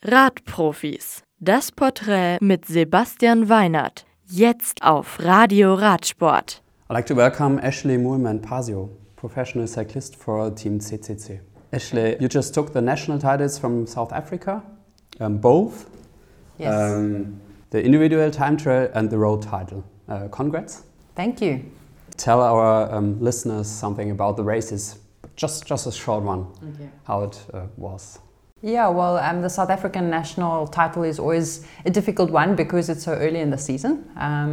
Radprofis. Das Porträt mit Sebastian Weinert. Jetzt auf Radio Radsport. I'd like to welcome Ashley Moolman-Pasio, professional cyclist for Team CCC. Ashley, you just took the national titles from South Africa, both. Yes. The individual time trial and the road title. Congrats. Thank you. Tell our listeners something about the races, just a short one, how it was. Yeah, well, the South African national title is always a difficult one because it's so early in the season.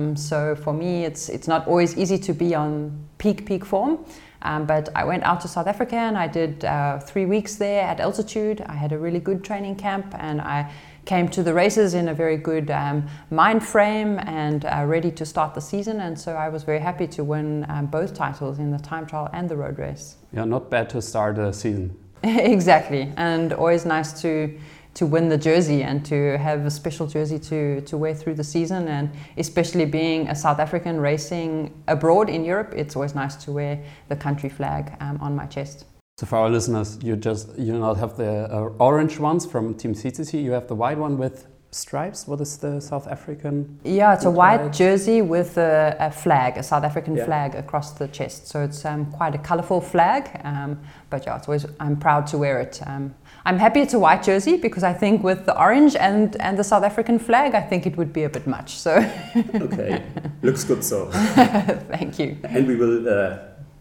So for me, it's not always easy to be on peak form. But I went out to South Africa and I did 3 weeks there at altitude. I had a really good training camp and I came to the races in a very good mind frame and ready to start the season. And so I was very happy to win both titles in the time trial and the road race. Yeah, not bad to start a season. Exactly, and always nice to win the jersey and to have a special jersey to wear through the season, and especially being a South African racing abroad in Europe, it's always nice to wear the country flag on my chest. So for our listeners, you not have the orange ones from Team CCC, you have the white one with stripes. What is the South African? Yeah, it's a white jersey with a flag, a South African flag across the chest. So it's quite a colourful flag, but yeah, I'm proud to wear it. I'm happy it's a white jersey because I think with the orange and the South African flag, I think it would be a bit much. So okay, looks good so. Thank you. And we will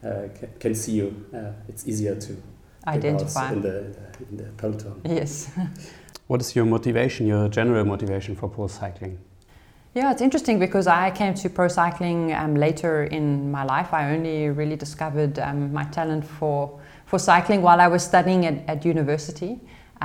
can see you. It's easier to identify in the peloton. Yes. What is your motivation, your general motivation for pro cycling? Yeah, it's interesting because I came to pro cycling later in my life. I only really discovered my talent for cycling while I was studying at university.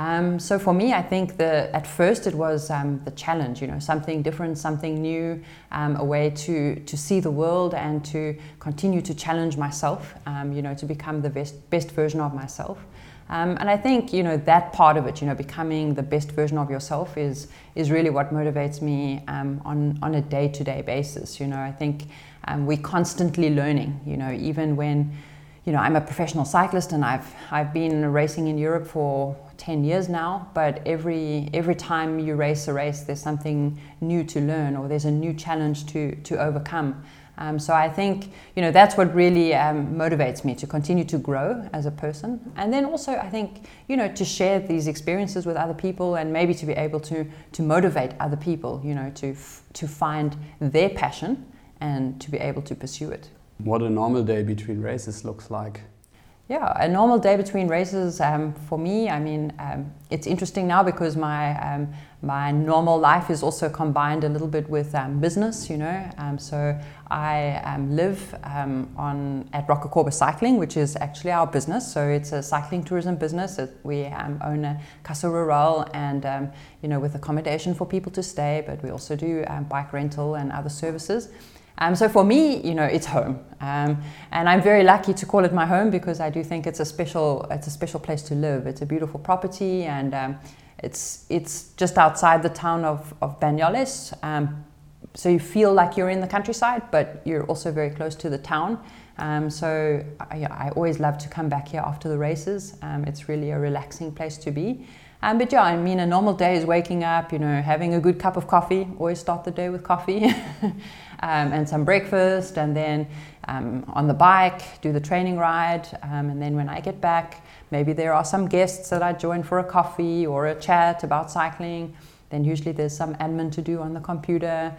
So for me, I think at first it was the challenge, something different, something new, a way to see the world and to continue to challenge myself, to become the best version of myself. And I think, that part of it, becoming the best version of yourself is really what motivates me on a day-to-day basis. I think we're constantly learning, even when, I'm a professional cyclist and I've been racing in Europe for 10 years now, but every time you race a race, there's something new to learn or there's a new challenge to overcome. So I think, that's what really motivates me to continue to grow as a person. And then also, I think, to share these experiences with other people and maybe to be able to motivate other people, to find their passion and to be able to pursue it. What a normal day between races looks like. Yeah, a normal day between races for me, it's interesting now because my normal life is also combined a little bit with business, so I live at Rocacorba Cycling, which is actually our business. So it's a cycling tourism business. We own a Casa Rural and, with accommodation for people to stay, but we also do bike rental and other services. So for me, it's home, and I'm very lucky to call it my home because I do think it's a special place to live. It's a beautiful property, and it's just outside the town of Banyoles. So you feel like you're in the countryside, but you're also very close to the town. So I always love to come back here after the races. It's really a relaxing place to be. But yeah, a normal day is waking up, having a good cup of coffee. Always start the day with coffee. And some breakfast, and then on the bike, do the training ride, and then when I get back, maybe there are some guests that I join for a coffee or a chat about cycling. Then usually there's some admin to do on the computer,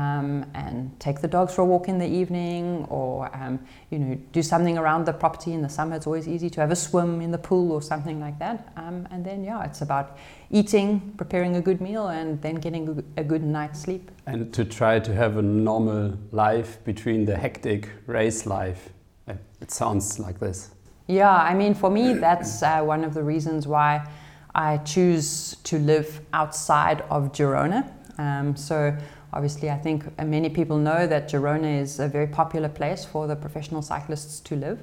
and take the dogs for a walk in the evening, or do something around the property. In the summer it's always easy to have a swim in the pool or something like that. And then it's about eating, preparing a good meal, and then getting a good night's sleep. And to try to have a normal life between the hectic race life. It sounds like this. Yeah, for me that's one of the reasons why I choose to live outside of Girona. So obviously I think many people know that Girona is a very popular place for the professional cyclists to live.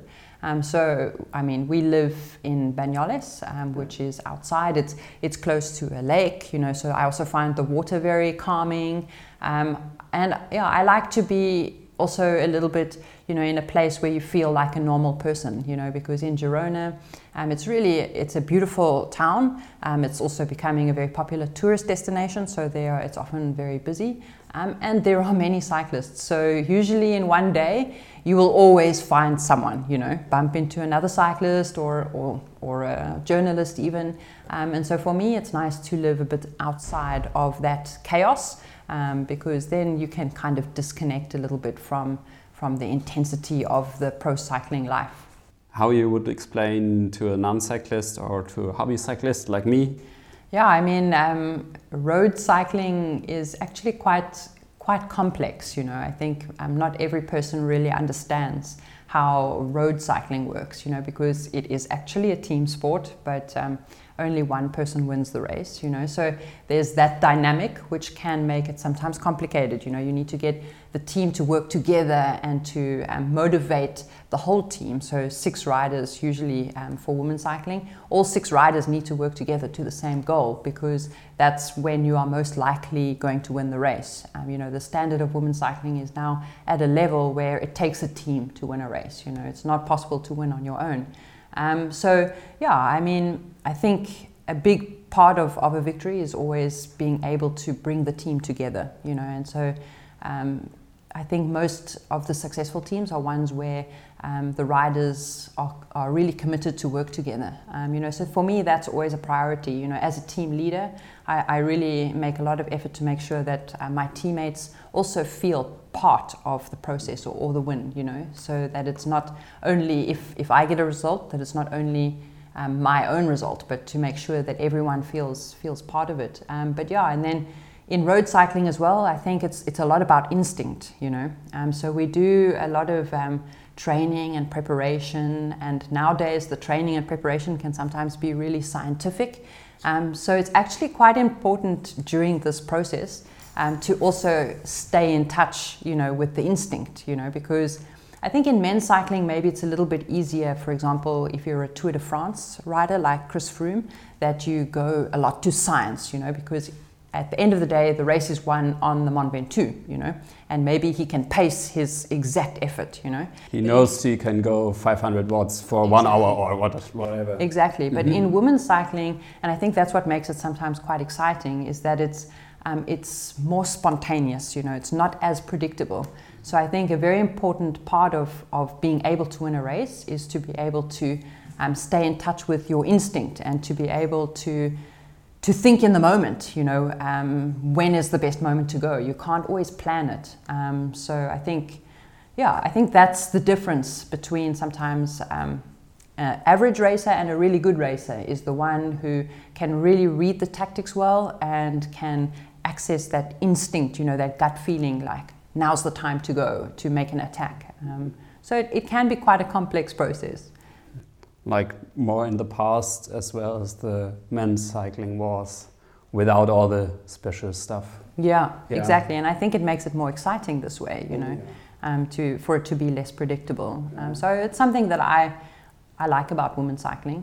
We live in Banyoles, which is outside. It's close to a lake, so I also find the water very calming. I like to be also a little bit, in a place where you feel like a normal person, because in Girona, it's a beautiful town. It's also becoming a very popular tourist destination, so it's often very busy. And there are many cyclists. So usually in one day, you will always find someone, bump into another cyclist or a journalist even. And so for me, it's nice to live a bit outside of that chaos, because then you can kind of disconnect a little bit from the intensity of the pro cycling life. How you would explain to a non-cyclist or to a hobby cyclist like me? Yeah, road cycling is actually quite complex. I think not every person really understands how road cycling works. Because it is actually a team sport, but only one person wins the race. So there's that dynamic which can make it sometimes complicated. You need to get the team to work together and to motivate the whole team. So 6 riders usually for women's cycling, all 6 riders need to work together to the same goal, because that's when you are most likely going to win the race. The standard of women's cycling is now at a level where it takes a team to win a race. It's not possible to win on your own. I think a big part of a victory is always being able to bring the team together, and so I think most of the successful teams are ones where the riders are really committed to work together. So for me, that's always a priority. As a team leader, I really make a lot of effort to make sure that my teammates also feel part of the process or the win, so that it's not only if I get a result, that it's not only my own result, but to make sure that everyone feels part of it. And then in road cycling as well, I think it's a lot about instinct, So we do a lot of training and preparation, and nowadays the training and preparation can sometimes be really scientific. So it's actually quite important during this process to also stay in touch, with the instinct, because I think in men's cycling maybe it's a little bit easier. For example, if you're a Tour de France rider like Chris Froome, that you go a lot to science, because at the end of the day, the race is won on the Mont Ventoux, and maybe he can pace his exact effort, He knows he can go 500 watts for 1 hour or whatever. Exactly, but in women's cycling, and I think that's what makes it sometimes quite exciting, is that it's more spontaneous, it's not as predictable. So I think a very important part of being able to win a race is to be able to stay in touch with your instinct and to be able to think in the moment, when is the best moment to go. You can't always plan it. So I think that's the difference between sometimes an average racer and a really good racer, is the one who can really read the tactics well and can access that instinct, that gut feeling, like now's the time to go, to make an attack. So it can be quite a complex process. Like more in the past as well as the men's cycling was, without all the special stuff. Yeah, exactly. And I think it makes it more exciting this way, for it to be less predictable. So it's something that I like about women's cycling,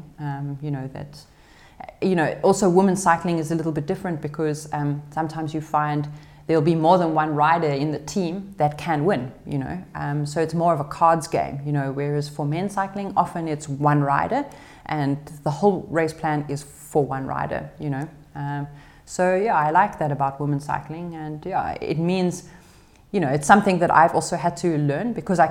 also women's cycling is a little bit different because sometimes you find there'll be more than one rider in the team that can win, so it's more of a cards game, whereas for men's cycling, often it's one rider and the whole race plan is for one rider, I like that about women's cycling, and it means, it's something that I've also had to learn because I